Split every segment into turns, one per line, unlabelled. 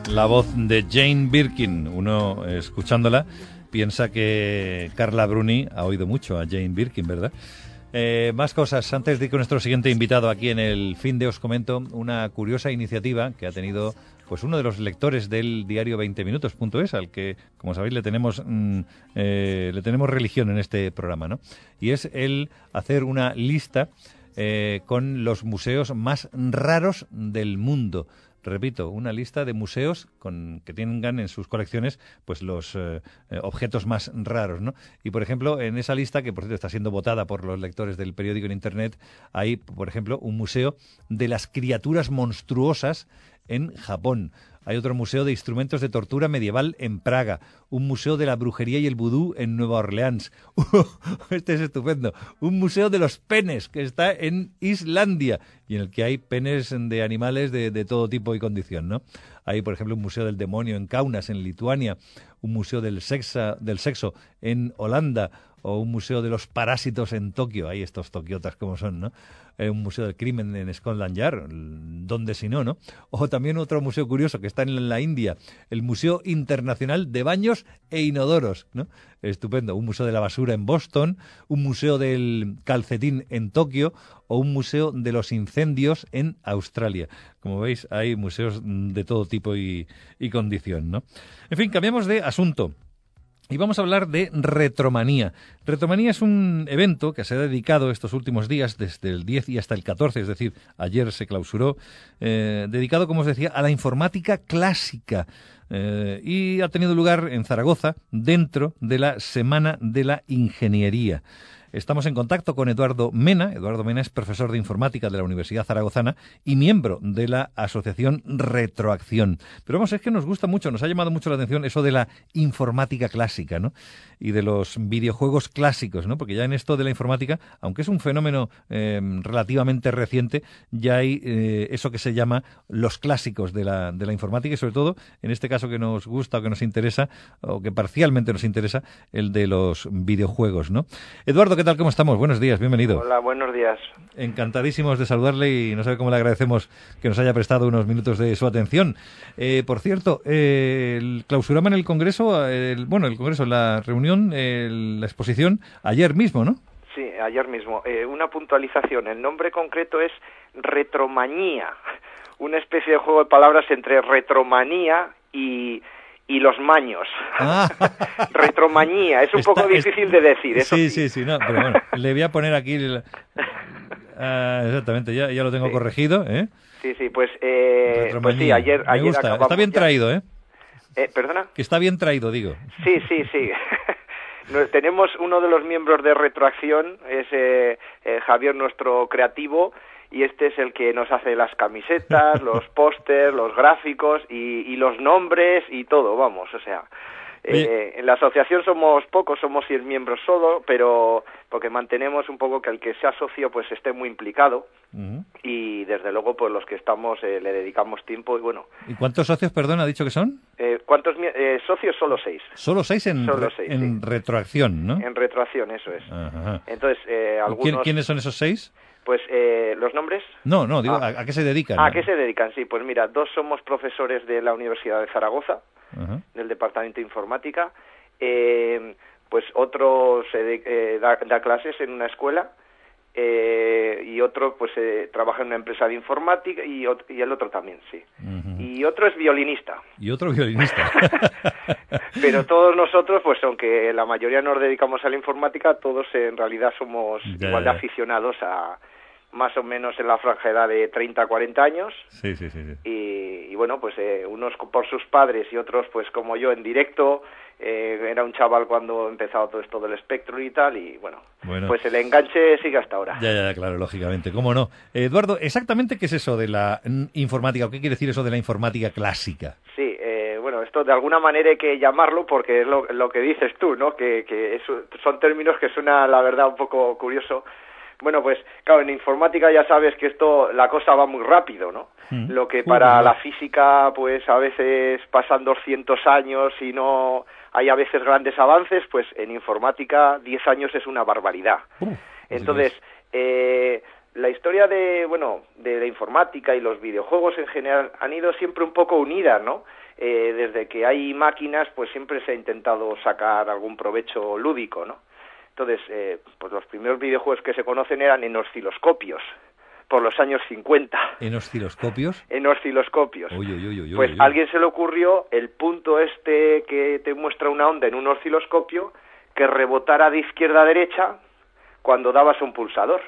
la voz de Jane Birkin. Uno, escuchándola, piensa que Carla Bruni ha oído mucho a Jane Birkin, ¿verdad? Más cosas. Antes de ir con nuestro siguiente invitado aquí en el Fin de, os comento una curiosa iniciativa que ha tenido pues uno de los lectores del diario 20minutos.es, al que, como sabéis, le tenemos religión en este programa, ¿no? Y es el hacer una lista con los museos más raros del mundo. Repito, una lista de museos que tengan en sus colecciones pues los objetos más raros, ¿no? Y, por ejemplo, en esa lista, que por cierto está siendo votada por los lectores del periódico en Internet, hay, por ejemplo, un museo de las criaturas monstruosas en Japón. Hay otro museo de instrumentos de tortura medieval en Praga. Un museo de la brujería y el vudú en Nueva Orleans. Este es estupendo. Un museo de los penes que está en Islandia y en el que hay penes de animales de todo tipo y condición, ¿no? Hay, por ejemplo, un museo del demonio en Kaunas, en Lituania. Un museo del sexo en Holanda. O un museo de los parásitos en Tokio. Hay estos tokiotas como son, ¿no? Un museo del crimen en Scotland Yard, donde si no, ¿no? O también otro museo curioso que está en la India, el Museo Internacional de Baños e Inodoros, ¿no? Estupendo. Un museo de la basura en Boston, un museo del calcetín en Tokio o un museo de los incendios en Australia. Como veis, hay museos de todo tipo y condición, ¿no? En fin, cambiamos de asunto. Y vamos a hablar de Retromanía. Retromanía es un evento que se ha dedicado estos últimos días, desde el 10 y hasta el 14, es decir, ayer se clausuró, dedicado, como os decía, a la informática clásica. Y ha tenido lugar en Zaragoza, dentro de la Semana de la Ingeniería. Estamos en contacto con Eduardo Mena. Eduardo Mena es profesor de informática de la Universidad Zaragozana y miembro de la asociación Retroacción. Pero vamos, es que nos gusta mucho, nos ha llamado mucho la atención eso de la informática clásica, ¿no? Y de los videojuegos clásicos, ¿no? Porque ya en esto de la informática, aunque es un fenómeno relativamente reciente, ya hay eso que se llama los clásicos de la informática y sobre todo, en este caso que nos gusta o que nos interesa, o que parcialmente nos interesa, el de los videojuegos, ¿no? Eduardo, ¿qué tal? ¿Cómo estamos? Buenos días, bienvenido.
Hola, buenos días.
Encantadísimos de saludarle y no sabe cómo le agradecemos que nos haya prestado unos minutos de su atención. Por cierto, el clausuraban el Congreso, el Congreso, la reunión, la exposición, ayer mismo, ¿no?
Sí, ayer mismo. Una puntualización, el nombre concreto es Retromanía, una especie de juego de palabras entre retromanía y los maños. Retromanía, es un poco difícil de decir. Eso
sí, no, pero bueno, le voy a poner aquí... exactamente, ya lo tengo corregido, ¿eh?
Sí, pues sí, ayer
me gusta,
acabamos.
Está bien traído, ¿eh?
¿Perdona?
Que está bien traído, digo.
Sí. Tenemos uno de los miembros de Retroacción, es Javier, nuestro creativo, y este es el que nos hace las camisetas, los pósters, los gráficos y los nombres y todo, vamos, o sea... en la asociación somos pocos, somos 100 miembros solo, pero porque mantenemos un poco que el que sea socio pues esté muy implicado y desde luego pues los que estamos le dedicamos tiempo y bueno.
¿Y cuántos socios, perdón, ha dicho que son?
¿Cuántos socios? Solo 6.
¿Solo 6 en
sí.
Retroacción, no?
En Retroacción, eso es.
Ajá.
Entonces, algunos...
¿Quiénes son esos 6?
Pues, ¿los nombres?
No, digo, ¿a qué se dedican?
¿A qué se dedican? Sí, pues mira, 2 somos profesores de la Universidad de Zaragoza, del Departamento de Informática, pues otro da clases en una escuela, y otro pues trabaja en una empresa de informática y el otro también, sí. Y otro es violinista.
Y otro violinista.
Pero todos nosotros, pues aunque la mayoría nos dedicamos a la informática, todos en realidad somos igual de aficionados a más o menos en la franja de edad de 30 a 40 años.
Sí.
Y bueno, pues unos por sus padres y otros pues como yo en directo. Era un chaval cuando empezaba todo esto del Spectrum y tal, y bueno, pues el enganche sigue hasta ahora.
Ya, claro, lógicamente, cómo no. Eduardo, ¿exactamente qué es eso de la informática, o qué quiere decir eso de la informática clásica?
Sí, bueno, esto de alguna manera hay que llamarlo porque es lo que dices tú, ¿no? Que son términos que suena, la verdad, un poco curioso. Bueno, pues claro, en informática ya sabes que la cosa va muy rápido, ¿no? Lo que para la física, pues a veces pasan 200 años y no hay a veces grandes avances, pues en informática 10 años es una barbaridad. Entonces, la historia de la informática y los videojuegos en general han ido siempre un poco unidas, ¿no? desde que hay máquinas, pues siempre se ha intentado sacar algún provecho lúdico, ¿no? Entonces, pues los primeros videojuegos que se conocen eran en osciloscopios, por los años 50.
¿En osciloscopios?
En osciloscopios.
Uy,
pues a alguien se le ocurrió el punto este que te muestra una onda en un osciloscopio que rebotara de izquierda a derecha cuando dabas un pulsador.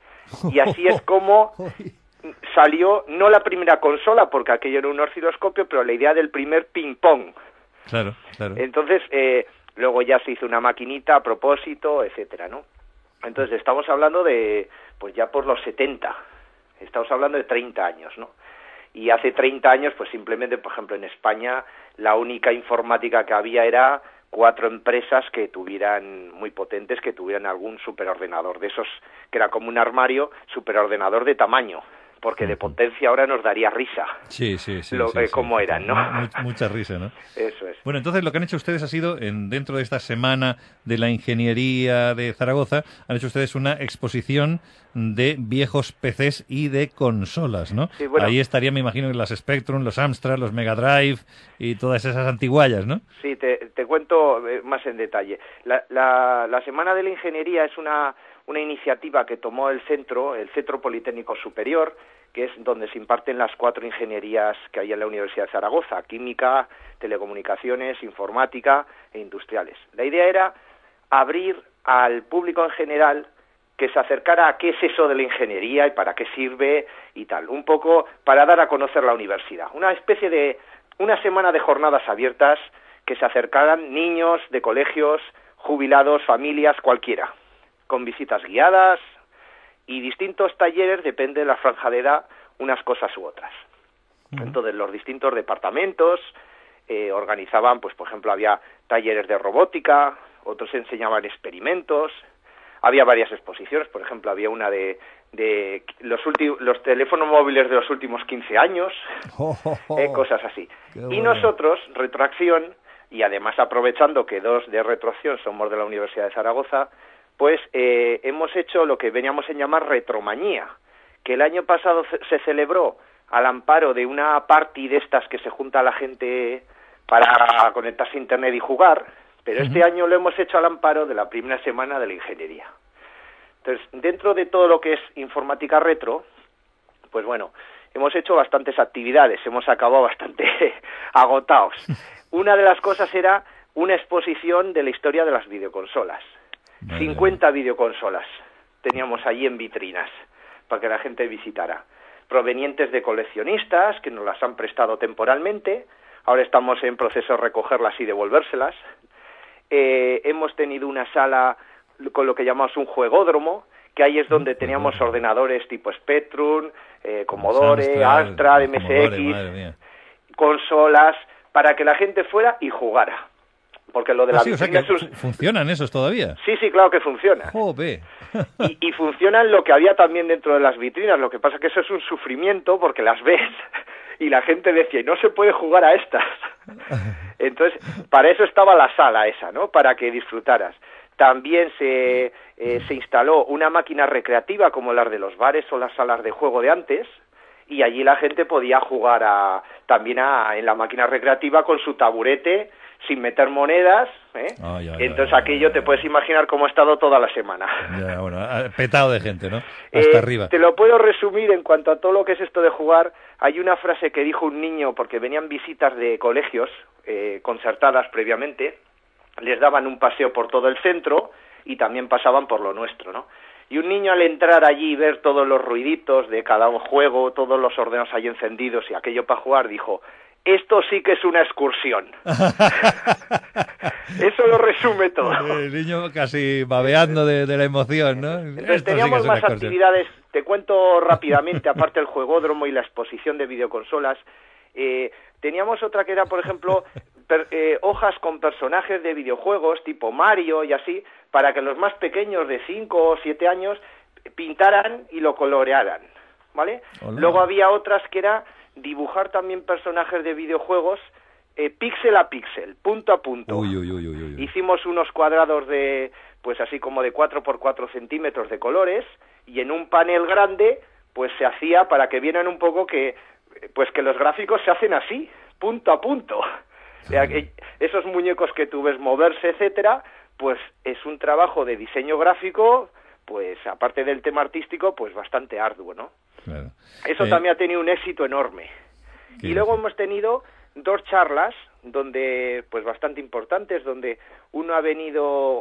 Y así es como salió, no la primera consola, porque aquello era un osciloscopio, pero la idea del primer ping-pong.
Claro.
Entonces, luego ya se hizo una maquinita a propósito, etcétera, ¿no? Entonces, estamos hablando de, pues ya por los 70, estamos hablando de 30 años, ¿no? Y hace 30 años, pues simplemente, por ejemplo, en España, la única informática que había era 4 empresas que tuvieran, muy potentes, que tuvieran algún superordenador, de esos que era como un armario, superordenador de tamaño, porque de potencia ahora nos daría risa.
Sí.
Cómo eran, ¿no?
Mucha risa, ¿no?
Eso es.
Bueno, entonces lo que han hecho ustedes ha sido, dentro de esta semana de la ingeniería de Zaragoza, han hecho ustedes una exposición de viejos PCs y de consolas, ¿no?
Sí, bueno,
ahí estaría, me imagino, las Spectrum, los Amstrad, los Mega Drive y todas esas antiguallas, ¿no?
Sí, te cuento más en detalle. La Semana de la Ingeniería es una iniciativa que tomó el Centro Politécnico Superior, que es donde se imparten las 4 ingenierías que hay en la Universidad de Zaragoza: química, telecomunicaciones, informática e industriales. La idea era abrir al público en general que se acercara a qué es eso de la ingeniería y para qué sirve y tal, un poco para dar a conocer la universidad. Una especie de una semana de jornadas abiertas que se acercaran niños de colegios, jubilados, familias, cualquiera, con visitas guiadas y distintos talleres, depende de la franja de edad, unas cosas u otras. Entonces, los distintos departamentos organizaban, pues por ejemplo, había talleres de robótica, otros enseñaban experimentos, había varias exposiciones, por ejemplo, había una de los teléfonos móviles de los últimos 15 años, cosas así. Y nosotros, Retroacción, y además aprovechando que 2 de Retroacción somos de la Universidad de Zaragoza, pues hemos hecho lo que veníamos a llamar Retromanía, que el año pasado se celebró al amparo de una party de estas que se junta la gente para conectarse a Internet y jugar, pero este año lo hemos hecho al amparo de la primera semana de la ingeniería. Entonces, dentro de todo lo que es informática retro, pues bueno, hemos hecho bastantes actividades, hemos acabado bastante agotados. Una de las cosas era una exposición de la historia de las videoconsolas. 50 videoconsolas teníamos allí en vitrinas para que la gente visitara, provenientes de coleccionistas que nos las han prestado temporalmente. Ahora estamos en proceso de recogerlas y devolvérselas. Hemos tenido una sala con lo que llamamos un juegódromo, que ahí es donde teníamos ordenadores tipo Spectrum, Commodore, Amstrad, MSX, consolas, para que la gente fuera y jugara. Porque lo de la vitrina
¿funcionan esos todavía?
Sí, claro que funciona. y funcionan lo que había también dentro de las vitrinas. Lo que pasa es que eso es un sufrimiento porque las ves y la gente decía, y no se puede jugar a estas. Entonces, para eso estaba la sala esa, ¿no? Para que disfrutaras. También se instaló una máquina recreativa como las de los bares o las salas de juego de antes, y allí la gente podía jugar también en la máquina recreativa con su taburete, sin meter monedas, entonces aquello te puedes imaginar cómo ha estado toda la semana.
Petado de gente, ¿no? Hasta arriba.
Te lo puedo resumir en cuanto a todo lo que es esto de jugar. Hay una frase que dijo un niño, porque venían visitas de colegios concertadas previamente, les daban un paseo por todo el centro y también pasaban por lo nuestro, ¿no? Y un niño, al entrar allí y ver todos los ruiditos de cada juego, todos los ordenadores ahí encendidos y aquello para jugar, dijo: esto sí que es una excursión. Eso lo resume todo.
El niño casi babeando de la emoción, ¿no?
Entonces, teníamos más actividades. Te cuento rápidamente, aparte del juegódromo y la exposición de videoconsolas. Teníamos otra que era, por ejemplo, hojas con personajes de videojuegos tipo Mario y así, para que los más pequeños de 5 o 7 años pintaran y lo colorearan, ¿vale? Hola. Luego había otras que era dibujar también personajes de videojuegos píxel a píxel, punto a punto. Hicimos unos cuadrados de, pues así como de 4 por 4 centímetros de colores, y en un panel grande pues se hacía para que vieran un poco que, pues que los gráficos se hacen así, punto a punto. O sea, que esos muñecos que tú ves moverse, etcétera, pues es un trabajo de diseño gráfico, pues aparte del tema artístico, pues bastante arduo, ¿no?
Claro.
Eso también ha tenido un éxito enorme. Y luego hemos tenido 2 charlas donde, pues bastante importantes, donde uno ha venido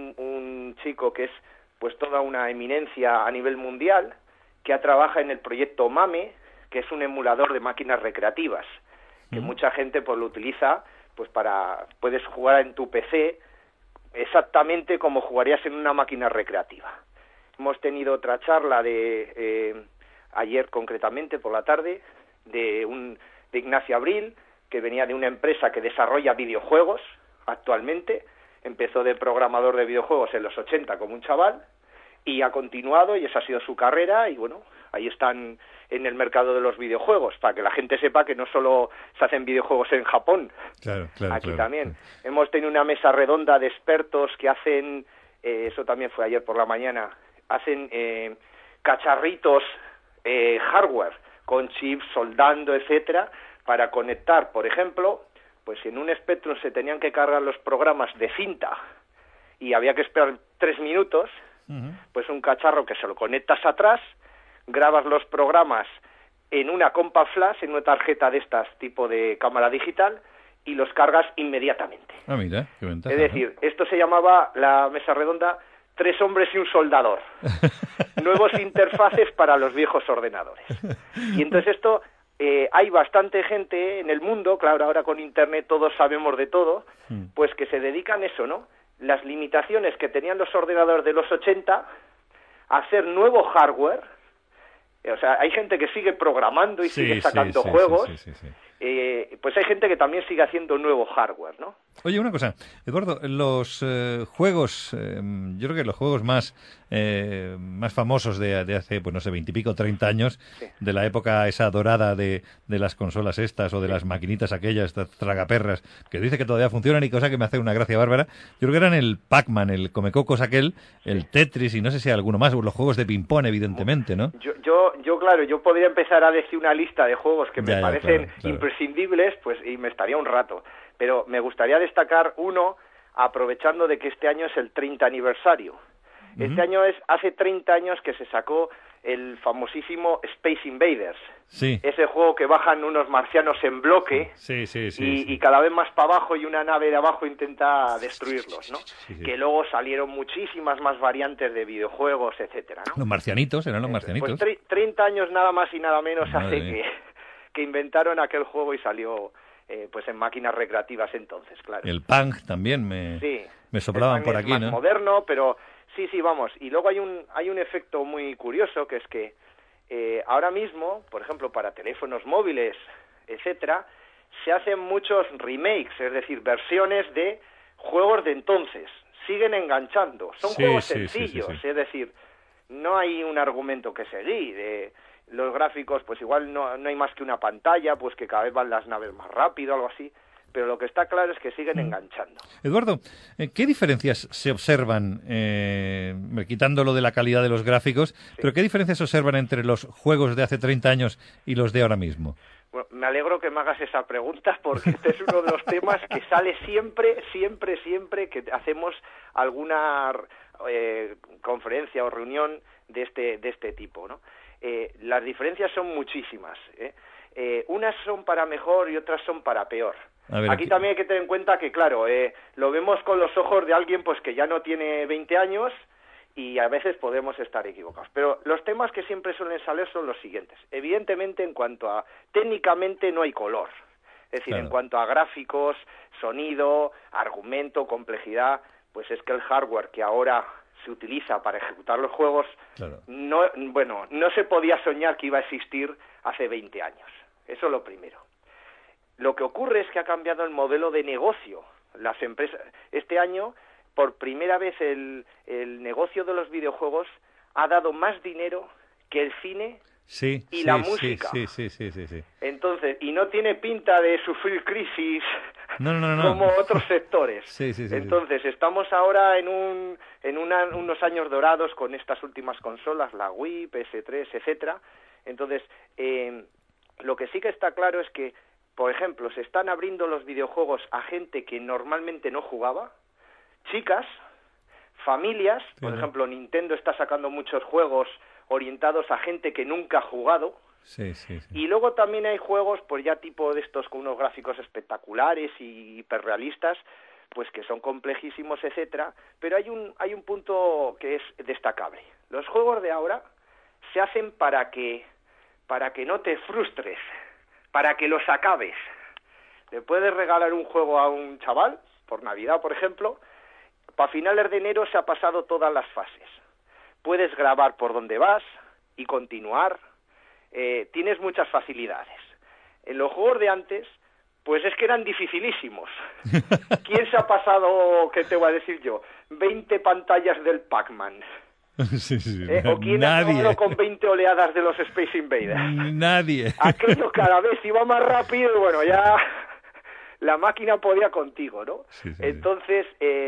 un chico que es pues toda una eminencia a nivel mundial, que trabaja en el proyecto MAME, que es un emulador de máquinas recreativas, que mucha gente pues lo utiliza pues puedes jugar en tu PC exactamente como jugarías en una máquina recreativa. Hemos tenido otra charla de ayer concretamente por la tarde de Ignacio Abril, que venía de una empresa que desarrolla videojuegos actualmente. Empezó de programador de videojuegos en los 80 como un chaval y ha continuado, y esa ha sido su carrera, y bueno, ahí están en el mercado de los videojuegos, para que la gente sepa que no solo se hacen videojuegos en Japón, aquí también. Hemos tenido una mesa redonda de expertos que hacen, eso también fue ayer por la mañana, hacen cacharritos hardware, con chips, soldando, etcétera, para conectar, por ejemplo, pues en un Spectrum se tenían que cargar los programas de cinta y había que esperar 3 minutos, pues un cacharro que se lo conectas atrás, grabas los programas en una compa flash, en una tarjeta de estas tipo de cámara digital, y los cargas inmediatamente.
Ah, mira, qué ventaja.
Es decir, esto se llamaba la mesa redonda 3 hombres y un soldador. Nuevos interfaces para los viejos ordenadores. Y entonces esto, hay bastante gente en el mundo, claro, ahora con Internet todos sabemos de todo, pues que se dedican a eso, ¿no? Las limitaciones que tenían los ordenadores de los 80, a hacer nuevo hardware. O sea, hay gente que sigue programando y sigue sacando juegos. Pues hay gente que también sigue haciendo nuevo hardware, ¿no?
Oye, una cosa, Eduardo, los juegos, yo creo que los juegos más famosos de hace, pues no sé, 20 y pico, 30 años, de la época esa dorada de las consolas estas o de las maquinitas aquellas, estas tragaperras, que dice que todavía funcionan y cosa que me hace una gracia bárbara, yo creo que eran el Pac-Man, el Comecocos aquel, el Tetris y no sé si hay alguno más, o los juegos de ping-pong, evidentemente, ¿no?
Claro, yo podría empezar a decir una lista de juegos que me parecen imprescindibles, pues y me estaría un rato. Pero me gustaría destacar uno, aprovechando de que este año es el 30 aniversario. Este año hace 30 años que se sacó el famosísimo Space Invaders.
Sí.
Ese juego que bajan unos marcianos en bloque y cada vez más para abajo y una nave de abajo intenta destruirlos, ¿no? Que luego salieron muchísimas más variantes de videojuegos, etcétera, ¿no?
Los marcianitos, eran los marcianitos.
Pues 30 años nada más y nada menos hace que inventaron aquel juego y salió pues en máquinas recreativas entonces, claro.
El Pang también me soplaban por aquí,
es más
¿no?
moderno, pero sí, vamos. Y luego hay un efecto muy curioso, que es que ahora mismo, por ejemplo, para teléfonos móviles, etcétera, se hacen muchos remakes, es decir, versiones de juegos de entonces. Siguen enganchando. Son juegos sencillos, es decir, no hay un argumento que seguir. Los gráficos, pues igual no hay más que una pantalla, pues que cada vez van las naves más rápido, algo así. Pero lo que está claro es que siguen enganchando.
Eduardo, ¿qué diferencias se observan, quitando lo de la calidad de los gráficos, pero qué diferencias se observan entre los juegos de hace 30 años y los de ahora mismo?
Bueno, me alegro que me hagas esa pregunta, porque este es uno de los temas que sale siempre que hacemos alguna conferencia o reunión de este tipo, ¿no? Las diferencias son muchísimas, unas son para mejor y otras son para peor. Aquí también hay que tener en cuenta que, claro, lo vemos con los ojos de alguien pues que ya no tiene 20 años y a veces podemos estar equivocados. Pero los temas que siempre suelen salir son los siguientes. Evidentemente, en cuanto a técnicamente no hay color. Es decir, en cuanto a gráficos, sonido, argumento, complejidad, pues es que el hardware que ahora se utiliza para ejecutar los juegos, no se podía soñar que iba a existir hace 20 años. Eso es lo primero. Lo que ocurre es que ha cambiado el modelo de negocio. Las empresas, este año, por primera vez el negocio de los videojuegos ha dado más dinero que el cine y la música.
Sí.
Entonces, y no tiene pinta de sufrir crisis como otros sectores. Entonces, estamos ahora en unos años dorados con estas últimas consolas, la Wii, PS3, etcétera. Entonces, lo que sí que está claro es que por ejemplo, se están abriendo los videojuegos a gente que normalmente no jugaba, chicas, familias, por ejemplo, Nintendo está sacando muchos juegos orientados a gente que nunca ha jugado.
Sí.
Y luego también hay juegos, pues ya tipo de estos con unos gráficos espectaculares y hiperrealistas, pues que son complejísimos, etcétera, pero hay un punto que es destacable. Los juegos de ahora se hacen para que no te frustres, para que los acabes. Le puedes regalar un juego a un chaval, por Navidad, por ejemplo, para finales de enero se ha pasado todas las fases. Puedes grabar por donde vas y continuar. Tienes muchas facilidades. En los juegos de antes, pues es que eran dificilísimos. ¿Quién se ha pasado, qué te voy a decir yo, 20 pantallas del Pac-Man? ¿O quién ha jugado con 20 oleadas de los Space Invaders?
Nadie.
Aquello cada vez iba más rápido y bueno, ya la máquina podía contigo, ¿no? Entonces,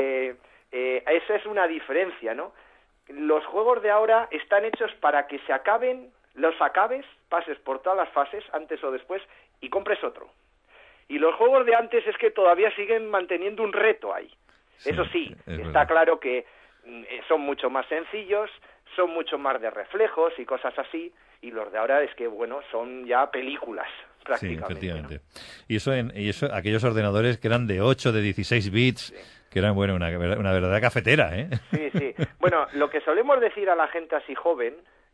esa es una diferencia, ¿no? Los juegos de ahora están hechos para que se acaben, los acabes, pases por todas las fases, antes o después, y compres otro. Y los juegos de antes es que todavía siguen manteniendo un reto ahí. Eso sí, está claro que son mucho más sencillos, son mucho más de reflejos y cosas así, y los de ahora es que, bueno, son ya películas, prácticamente.
Sí, efectivamente. ¿No? Y eso, aquellos ordenadores que eran de 8, de 16 bits, que eran, bueno, una verdadera cafetera, ¿eh?
Sí. Bueno, lo que solemos decir a la gente así joven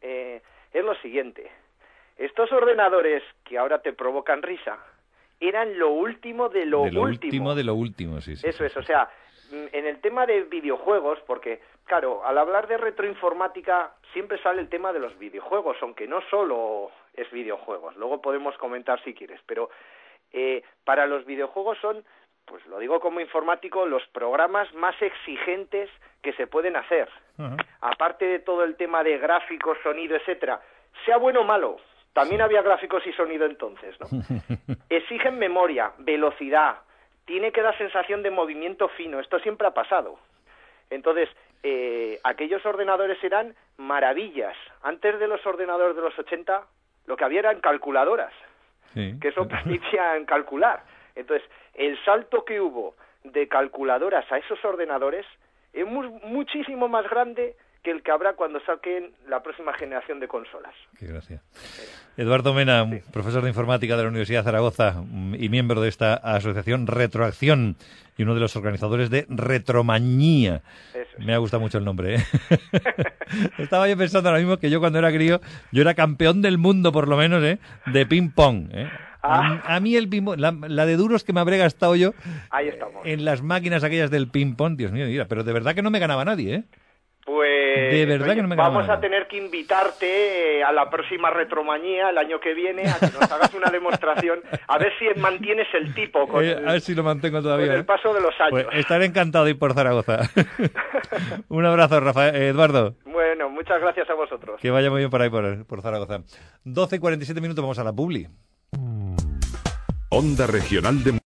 es lo siguiente. Estos ordenadores que ahora te provocan risa eran lo último de lo último.
De lo último, sí.
Eso es, o sea, en el tema de videojuegos, porque, claro, al hablar de retroinformática siempre sale el tema de los videojuegos, aunque no solo es videojuegos, luego podemos comentar si quieres, pero para los videojuegos son, pues lo digo como informático, los programas más exigentes que se pueden hacer. Uh-huh. Aparte de todo el tema de gráficos, sonido, etcétera, sea bueno o malo, también había gráficos y sonido entonces, ¿no? Exigen memoria, velocidad, tiene que dar sensación de movimiento fino, esto siempre ha pasado. Entonces, aquellos ordenadores eran maravillas. Antes de los ordenadores de los 80, lo que había eran calculadoras, que eso permitían calcular. Entonces, el salto que hubo de calculadoras a esos ordenadores es muchísimo más grande que el que habrá cuando saquen la próxima generación de consolas.
Qué gracia. Eduardo Mena, profesor de informática de la Universidad de Zaragoza y miembro de esta asociación Retroacción y uno de los organizadores de Retromanía. Me ha gustado mucho el nombre, ¿eh? Estaba yo pensando ahora mismo que yo cuando era crío, yo era campeón del mundo por lo menos, de ping-pong, ¿eh? A mí el ping-pong, la de duros que me habré gastado yo
ahí estamos.
En las máquinas aquellas del ping-pong, Dios mío, mira, pero de verdad que no me ganaba nadie, ¿eh?
Pues
de verdad que no me
vamos a tener que invitarte a la próxima Retromanía el año que viene a que nos hagas una demostración, a ver si mantienes el tipo
a ver si lo mantengo todavía,
con el paso de los años.
Pues estaré encantado de ir por Zaragoza. Un abrazo, Eduardo.
Bueno, muchas gracias a vosotros.
Que vaya muy bien por ahí, por Zaragoza. 12:47 minutos, vamos a la publi.
Onda Regional de